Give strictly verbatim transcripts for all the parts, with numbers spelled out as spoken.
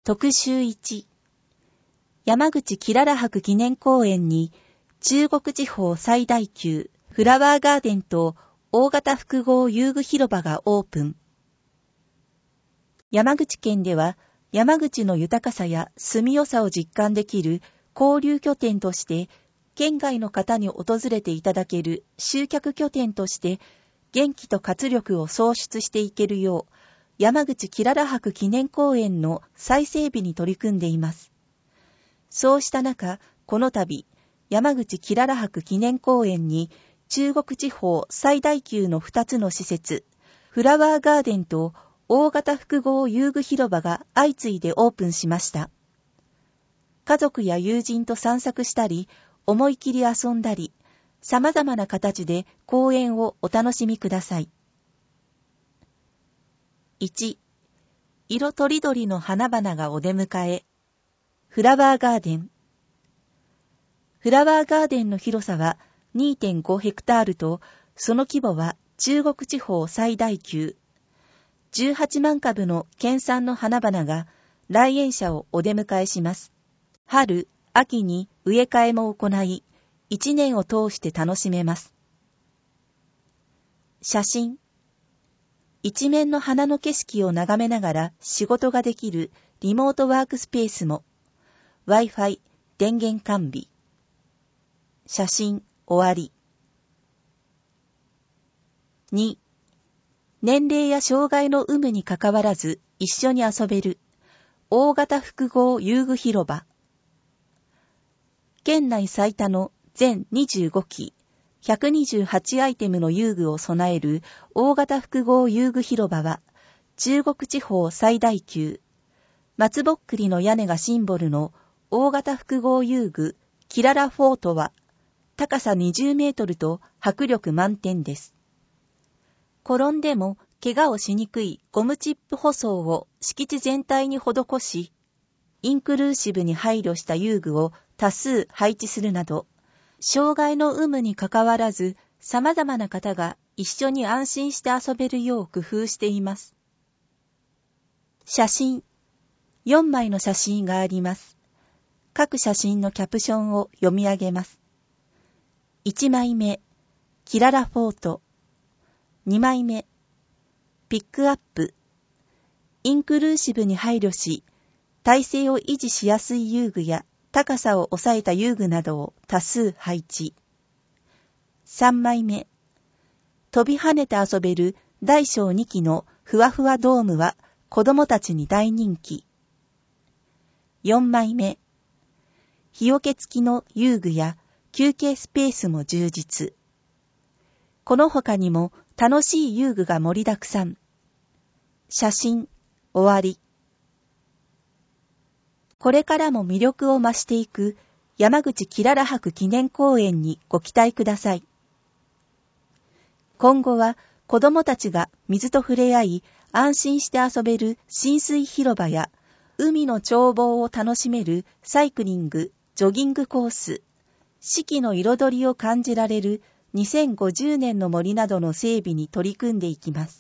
特集いち、山口きらら博記念公園に中国地方最大級フラワーガーデンと大型複合遊具広場がオープン。山口県では山口の豊かさや住みよさを実感できる交流拠点として県外の方に訪れていただける集客拠点として元気と活力を創出していけるよう山口きらら博記念公園の再整備に取り組んでいます。そうした中、この度、山口きらら博記念公園に中国地方最大級のふたつの施設、フラワーガーデンと大型複合遊具広場が相次いでオープンしました。家族や友人と散策したり、思い切り遊んだり、様々な形で公園をお楽しみください。いち、色とりどりの花々がお出迎え。フラワーガーデン。フラワーガーデンの広さは にてんご ヘクタールと、その規模は中国地方最大級。じゅうはちまんかぶの県産の花々が来園者をお出迎えします。春、秋に植え替えも行い、一年を通して楽しめます。写真。一面の花の景色を眺めながら仕事ができるリモートワークスペースも。Wi-Fi、電源完備。写真、終わり。に、年齢や障害の有無にかかわらず一緒に遊べる大型複合遊具広場。県内最多の全にじゅうごき、ひゃくにじゅうはちアイテムの遊具を備える大型複合遊具広場は中国地方最大級。松ぼっくりの屋根がシンボルの大型複合遊具キララフォートは高さにじゅうメートルと迫力満点です。転んでも怪我をしにくいゴムチップ舗装を敷地全体に施し、インクルーシブに配慮した遊具を多数配置するなど、障害の有無にかかわらず様々な方が一緒に安心して遊べるよう工夫しています。写真。よんまいの写真があります。各写真のキャプションを読み上げます。いちまいめ、キララフォート。にまいめ、ピックアップ。インクルーシブに配慮し、体勢を維持しやすい遊具や高さを抑えた遊具などを多数配置。さんまいめ、飛び跳ねて遊べる大小にきのふわふわドームは子供たちに大人気。よんまいめ、日よけ付きの遊具や休憩スペースも充実。この他にも楽しい遊具が盛りだくさん。写真、終わり。これからも魅力を増していく山口きらら博記念公園にご期待ください。今後は子どもたちが水と触れ合い安心して遊べる浸水広場や海の眺望を楽しめるサイクリング、ジョギングコース、四季の彩りを感じられるにせんごじゅうねんの森などの整備に取り組んでいきます。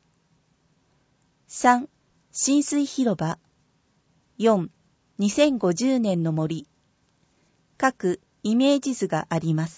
さん. 浸水広場。よん. にせんごじゅうねんの森。各イメージ図があります。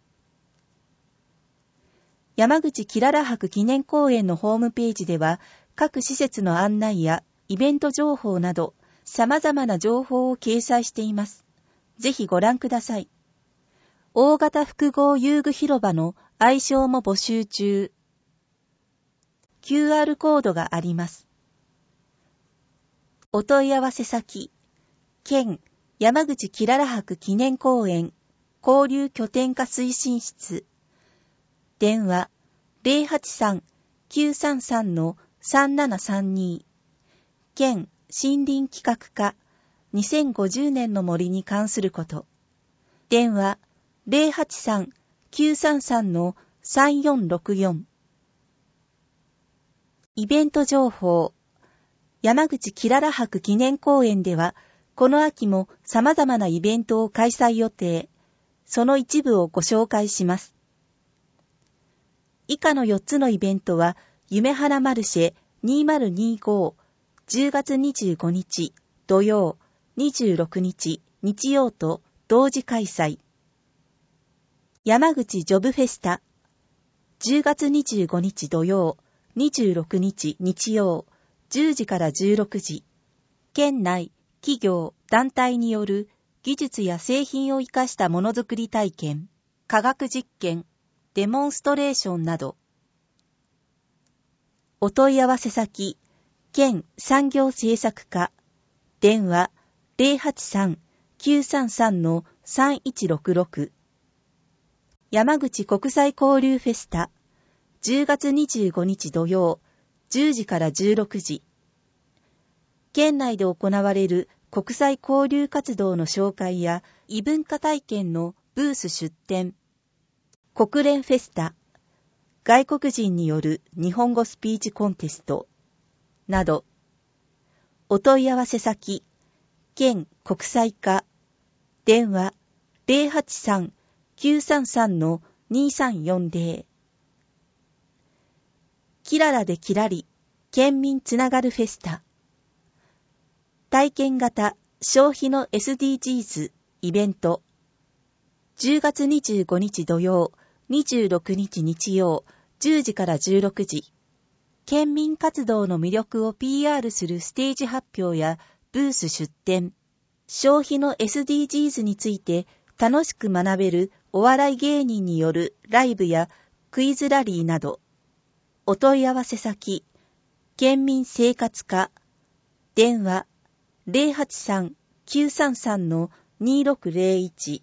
山口きらら博記念公園のホームページでは各施設の案内やイベント情報など様々な情報を掲載しています。ぜひご覧ください。大型複合遊具広場の愛称も募集中。キューアール コードがあります。お問い合わせ先、県山口きらら博記念公園交流拠点化推進室。電話 ゼロはちさん きゅうさんさん さんななさんに。県森林企画課にせんごじゅうねんの森に関すること。電話 ゼロはちさん きゅうさんさん さんよんろくよん。イベント情報。山口きらら博記念公園では、この秋も様々なイベントを開催予定。その一部をご紹介します。以下のよっつのイベントは、夢花マルシェにせんにじゅうご、じゅうがつにじゅうごにち土曜、にじゅうろくにち日曜と同時開催。山口ジョブフェスタ、じゅうがつにじゅうごにち土曜、にじゅうろくにち日曜、じゅうじからじゅうろくじ。県内、企業、団体による技術や製品を生かしたものづくり体験、科学実験、デモンストレーションなど。お問い合わせ先、県産業政策課、電話 ゼロはちさん きゅうさんさん さんいちろくろく。山口国際交流フェスタ、じゅうがつにじゅうごにち土曜、じゅうじからじゅうろくじ。県内で行われる国際交流活動の紹介や異文化体験のブース出展、国連フェスタ、外国人による日本語スピーチコンテストなど。お問い合わせ先、県国際課、電話 ゼロはちさん きゅうさんさん にさんよんゼロ。キララでキラリ、県民つながるフェスタ。体験型消費の エスディージーズ イベント。じゅうがつにじゅうごにち土曜、にじゅうろくにち日曜、じゅうじからじゅうろくじ。県民活動の魅力を ピーアール するステージ発表やブース出展。消費の エスディージーズ について楽しく学べるお笑い芸人によるライブやクイズラリーなど。お問い合わせ先、県民生活課、電話ゼロはちさん きゅうさんさん にろくゼロいち。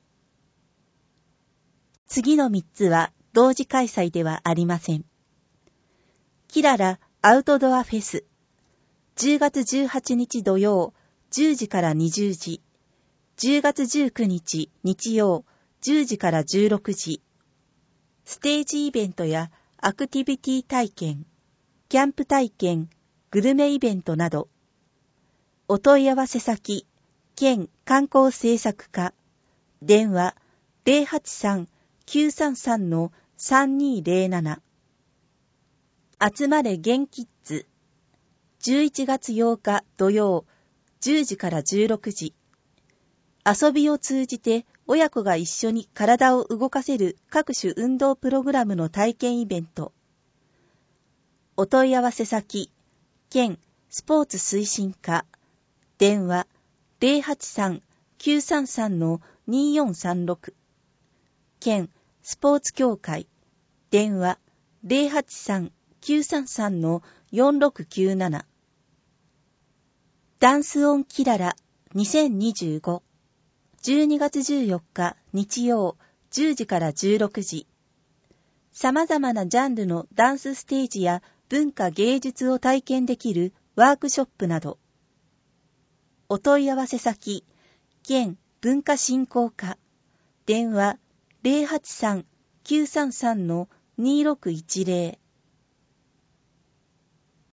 次のみっつは同時開催ではありません。キララアウトドアフェス、じゅうがつじゅうはちにち土曜、じゅうじからにじゅうじ、じゅうがつじゅうくにち日曜、じゅうじからじゅうろくじ。ステージイベントやアクティビティ体験、キャンプ体験、グルメイベントなど。お問い合わせ先、県観光政策課、電話ゼロはちさん きゅうさんさん さんにゼロなな。集まれゲンキッズ、じゅういちがつようか土曜、じゅうじからじゅうろくじ。遊びを通じて親子が一緒に体を動かせる各種運動プログラムの体験イベント。お問い合わせ先、県スポーツ推進課、電話ゼロはちさん きゅうさんさん によんさんろく。県スポーツ協会、電話ゼロはちさん きゅうさんさん よんろくきゅうなな。ダンスオンキララにせんにじゅうご、じゅうにがつじゅうよっか日曜、じゅうじからじゅうろくじ。様々なジャンルのダンスステージや文化芸術を体験できるワークショップなど。お問い合わせ先、県文化振興課、電話ゼロはちさん きゅうさんさん にろくいちゼロ。